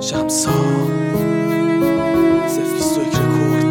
شمسا سفلیستویک رکورد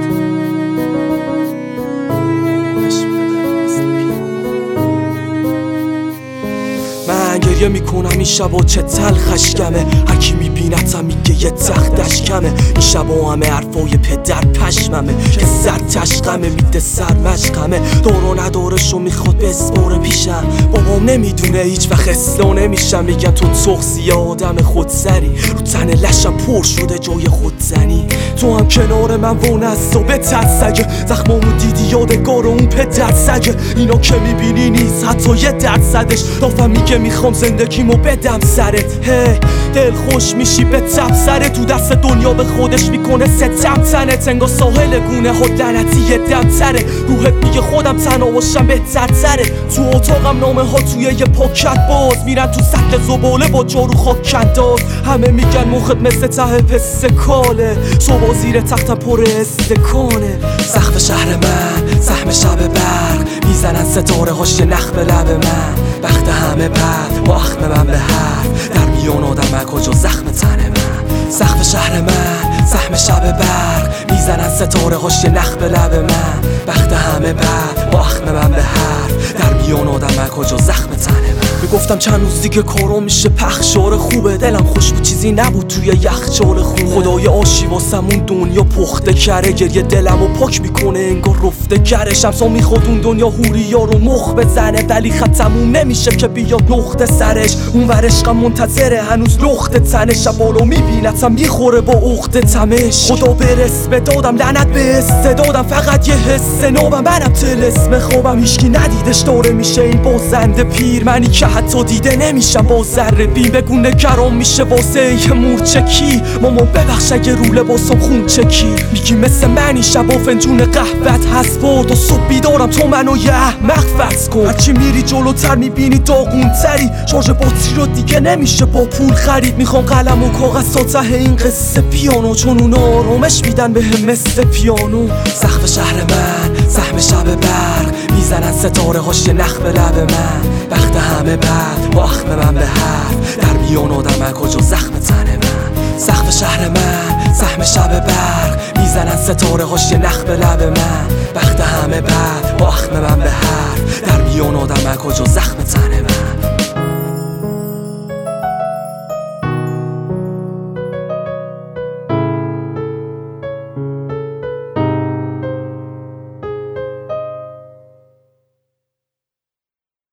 من گریه میکنم این شبا چه تلخشگمه، هرکی میبینتم میگه یه تختش کمه. این شبا همه حرفای پدر پشممه که سر تشقمه میده سر مشقمه. دارو ندارشو میخواد بسپاره پیشم، بابام نمیدونه هیچ وقت اصلاح نمیشم. میگن تو تخصی آدم خودسری، رو تن لشم پر شده جای خودزنی. تو هم کنار من وانه از ثابت سگه، زخمامو دیدی یادگار اون پدر سگه. اینا که میبینی نیست حتی یه درصدش، دافم میگه میخوام زندگیمو بدم سرت. هی دل خوش میشی به تب سرت، تو دست دنیا به خودش میکنه ستم تنت. انگار ساحل گونه ها لعنتی یه دم تره، روحت میگه خودم تنها باشم بهتر تره. تو اتاقم نامه ها توی یه پاکت باز میرن تو سطل زباله با جارو خاک انداز. همه میگن مخت مثل ته پس کاله، صبح زیر تختم پر استکانه. سقف شهر من سهم شب برق، میزنن ستاره هاش یه نخ به لب من. بخت همه بد با اخم من به حرف، در میان آدم کجا زخم تن من. سقف شهر من سهم شب برق، میزنن ستاره هاش یه نخ به لب من. بخت همه بد با اخم من به حرف، در میان آدم کجا زخم تن من. میگفتم چند روز دیگه کارو میشه پخشار خوبه، دلم خوش بود چیزی نبود توی یخچال خونه. خدای آشی واسمون دنیا پخته کره، گریه دلمو پاک میکنه انگار رفته کره. شمسا میخواد اون دنیا هوریا رو مخ بزنه، ولی خط تموم نمیشه که بیاد نقطه سرش. اون ور عشقم منتظره هنوز لخت تنش، بالا میبینتم میخوره با عقده تمش. خدا برس به دادم لعنت به استعدادم، فقط یه حس نوبم منم طلسم خوابم. هیچکی ندیدش داره میشه این بازنده پیر، منی که حتی دیده نمیشم با ذره بین. بگو نگران میشه واسه یه مورچکی، ماما ببخش اگه رو لباسم خون چکی. میگی مثل منی شبا فنجون قهوت هست برد و صبح بیدارم تو منو یه احمق فرض کن. هرچی میری جلوتر میبینی داغون تری، شارژ باتری رو دیگه نمیشه با پول خرید. میخوام قلم و کاغذ تا ته این قصه پیانو، چون اونا آرامش میدن بهم مثل پیانو. سقف شهر من سهم شب برق، میزنن ستاره هاش یه نخ به لب من. بخت همه بد با اخم من به حرف، در میان آدم کجا زخم تن من. سقف شهر من سهم شب برق، میزنن ستاره هاش یه نخ به لب من. بخت همه بد با اخم من به حرف، در میان آدم کجا زخم تن من.